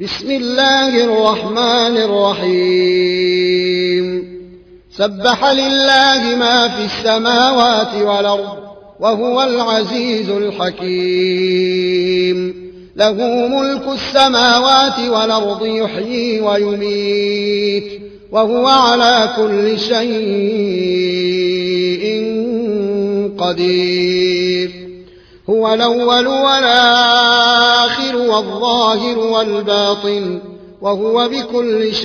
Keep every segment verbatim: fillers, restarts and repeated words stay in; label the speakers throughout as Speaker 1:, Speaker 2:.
Speaker 1: بسم الله الرحمن الرحيم سبح لله ما في السماوات والأرض وهو العزيز الحكيم له ملك السماوات والأرض يحيي ويميت وهو على كل شيء قدير هو الأول والآخر والظاهر والباطن وهو بكل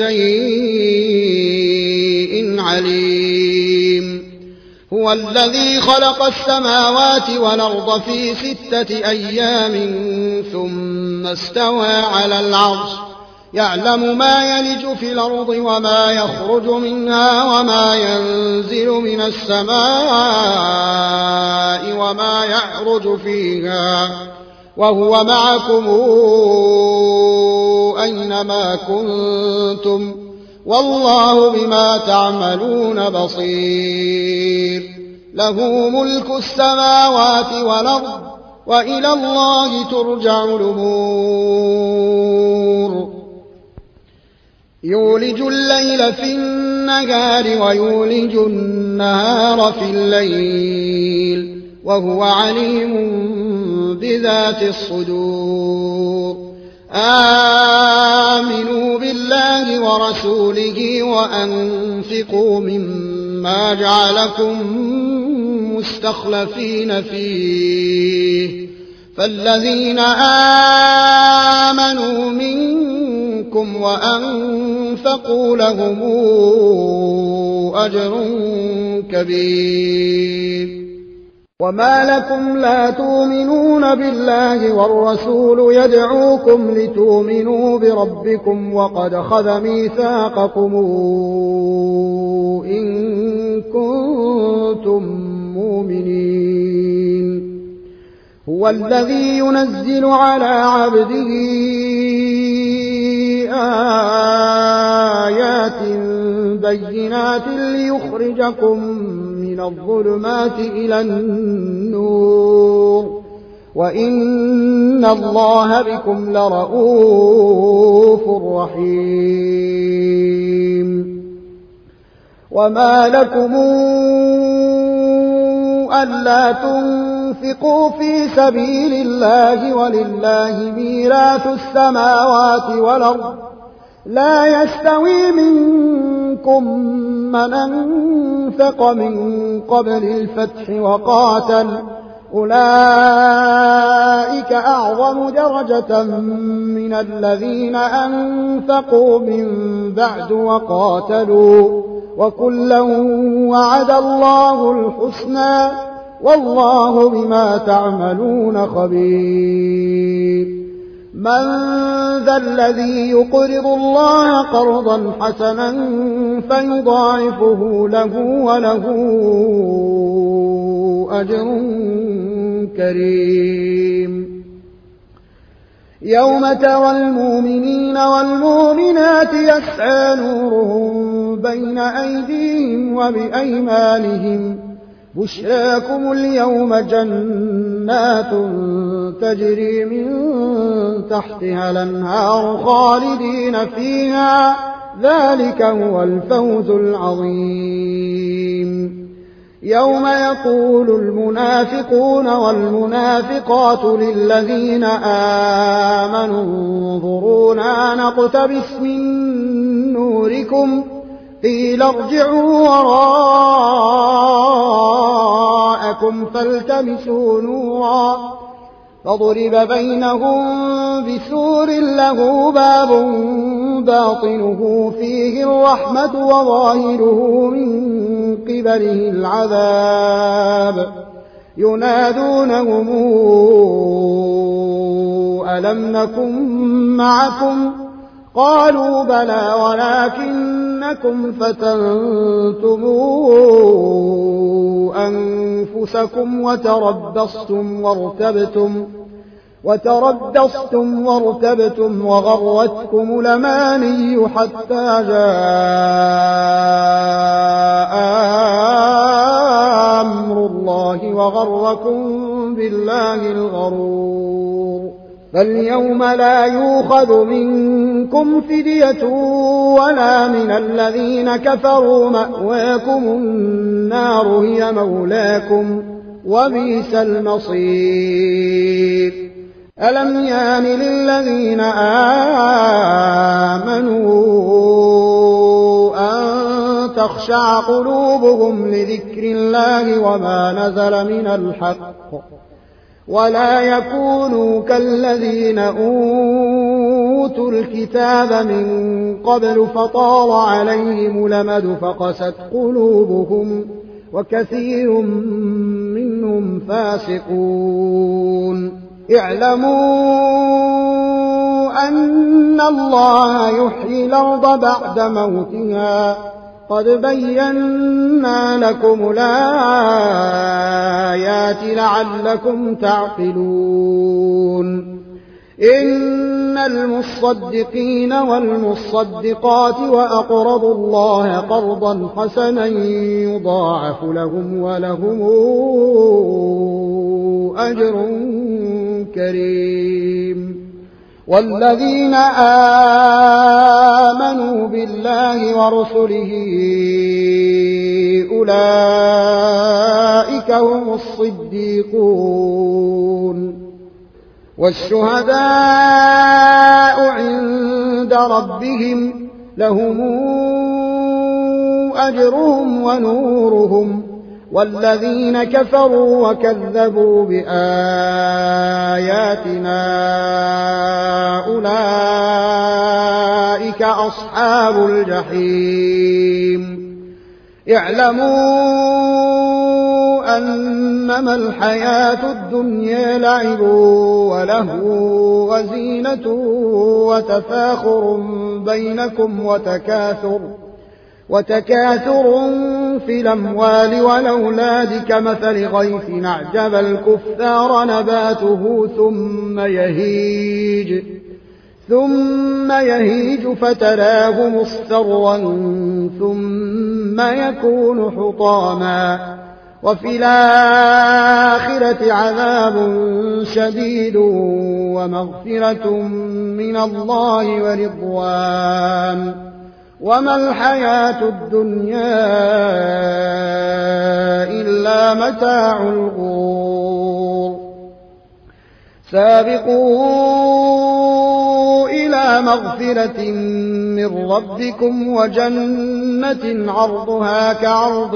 Speaker 1: شيء عليم هو الذي خلق السماوات والأرض في ستة أيام ثم استوى على العرش يعلم ما يلج في الأرض وما يخرج منها وما ينزل من السماء وما يعرج فيها وهو معكم أينما كنتم والله بما تعملون بصير له ملك السماوات والأرض وإلى الله ترجع الأمور يولج الليل في النهار ويولج النهار في الليل وهو عليم بذات الصدور آمنوا بالله ورسوله وأنفقوا مما جعلكم مستخلفين فيه فالذين آمنوا منكم وأنفقوا لهم أجر كبير وما لكم لا تؤمنون بالله والرسول يدعوكم لتؤمنوا بربكم وقد خذ ميثاقكم إن كنتم مؤمنين هو الذي ينزل على عبده آيات بينات ليخرجكم من الظلمات إلى النور وإن الله بكم لرءوف رحيم وما لكم ألا تنفقوا في سبيل الله ولله ميراث السماوات والأرض لا يستوي منكم من أنفق من قبل الفتح وقاتل أولئك أعظم درجة من الذين أنفقوا من بعد وقاتلوا وكلا وعد الله الحسنى والله بما تعملون خبير من ذا الذي يقرض الله قرضا حسنا فيضاعفه له وله أجر كريم يوم ترى المؤمنين والمؤمنات يسعى نورهم بين أيديهم وبأيمانهم بشراكم اليوم جنات تجري من تحتها الأنهار خالدين فيها ذلك هو الفوز العظيم يوم يقول المنافقون والمنافقات للذين آمنوا انظرونا نقتبس من نوركم قيل ارجعوا وراءكم فالتمسوا نورا فضرب بينهم بسور له باب باطنه فيه الرحمة وظاهره من قبله العذاب ينادونهم ألم نكن معكم قالوا بلى ولكنكم فتنتم أنفسكم وتربصتم وارتبتم وتربصتم وارتبتم وغرتكم الأماني حتى جاء أمر الله وغركم بالله الغرور فاليوم لا يؤخذ منكم منكم فدية ولا من الذين كفروا، مأواكم النار هي مولاكم وبئس المصير. ألم يان للذين آمنوا أن تخشع قلوبهم لذكر الله وما نزل من الحق، ولا يكونوا كالذين أوتوا الكتاب من قبل فطال عليهم الأمد فقست قلوبهم وكثير منهم فاسقون. اعلموا أن الله يحيي الأرض بعد موتها، قد بينا لكم الآيات لعلكم تعقلون. إن المصدقين والمصدقات وأقرضوا الله قرضا حسنا يضاعف لهم ولهم أجر كريم. والذين آمنوا بالله ورسله أولئك هم الصديقون والشهداء عند ربهم، لهم أجرهم ونورهم. والذين كفروا وكذبوا بآياتنا أولئك أصحاب الجحيم. اعلموا أنما الحياة الدنيا لعب ولهو وزينة وتفاخر بينكم وتكاثر وتكاثر في الأموال والأولاد كمثل غيث أعجب الكفار نباته ثم يهيج ثم يهيج فتراه مصفرا ثم يكون حطاما، وفي الآخرة عذاب شديد ومغفرة من الله ورضوان، وما الحياة الدنيا إلا متاع الغرور. سابقوا إلى مغفرة من ربكم وجنة عرضها كعرض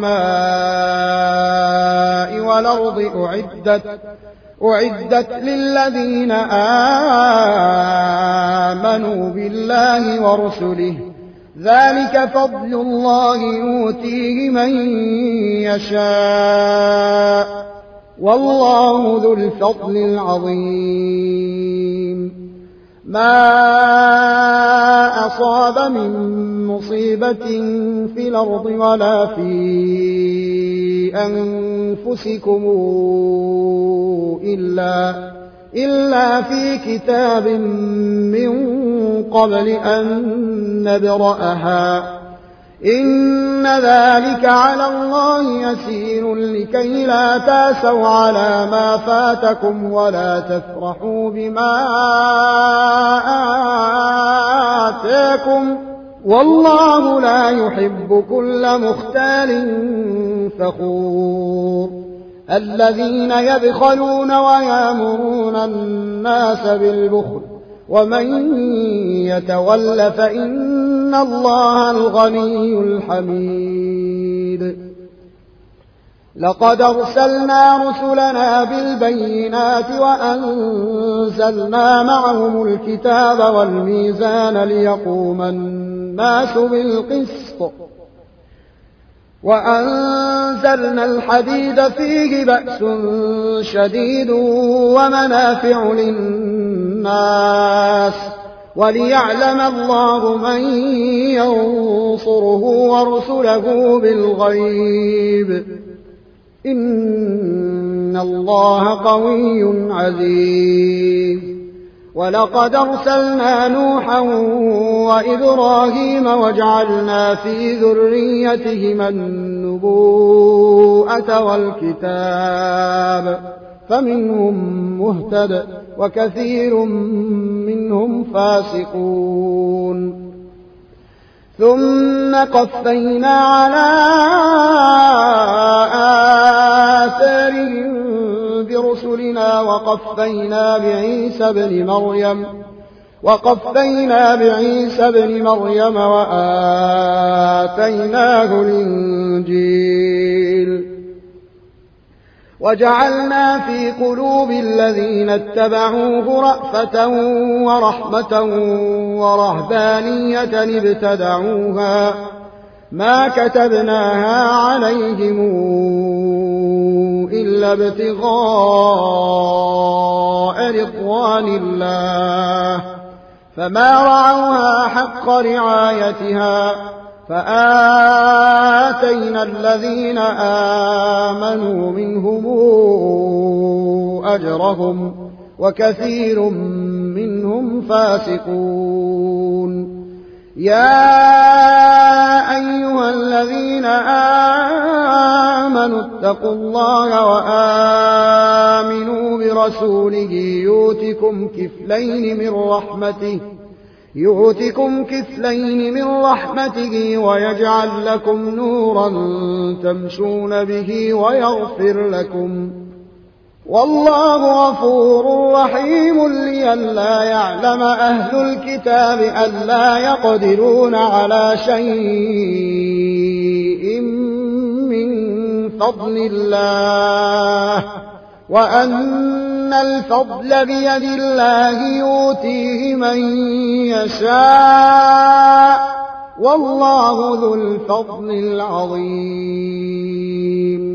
Speaker 1: السماء والأرض أعدت أعدت للذين آمنوا بالله ورسله، ذلك فضل الله يؤتيه من يشاء والله ذو الفضل العظيم. ما أصاب من مصيبة في الأرض ولا في أنفسكم إلا إلا في كتاب من قبل أن نبرأها، إن ذلك على الله يسير لكي لا تأسوا على ما فاتكم ولا تفرحوا بما آتاكم، والله لا يحب كل مختال فخور. الذين يبخلون ويأمرون الناس بالبخل ومن يتول فإن الله الغني الحميد. لقد أرسلنا رسلنا بالبينات وأنزلنا معهم الكتاب والميزان ليقوم الناس بالقسط، وأنزلنا الحديد فيه بأس شديد ومنافع للناس وليعلم الله من ينصره ورسله بالغيب، إن الله قوي عزيز. ولقد أرسلنا نوحا وإبراهيم وجعلنا في ذريتهما النبوءة والكتاب فمنهم مهتد وكثير منهم فاسقون ثم قفينا على آثارهم برسلنا وقفينا بعيسى بن مريم وقفينا بعيسى بن مريم وآتيناه الإنجيل وجعلنا في قلوب الذين اتبعوه رأفة ورحمة ورهبانية ابتدعوها ما كتبناها عليهم إلا ابتغاء رضوان الله فما رعوها حق رعايتها فآتينا الذين آمنوا منهم أجرهم وكثير منهم فاسقون يا أيها الذين آمنوا اتقوا الله وآمنوا برسوله يؤتكم كفلين من رحمته يؤتكم كفلين من رحمته ويجعل لكم نورا تمشون به ويغفر لكم والله غفور رحيم لئلا يعلم أهل الكتاب ألا يقدرون على شيء من فضل الله وأن الفضل بيد الله يؤتيه من يشاء والله ذو الفضل العظيم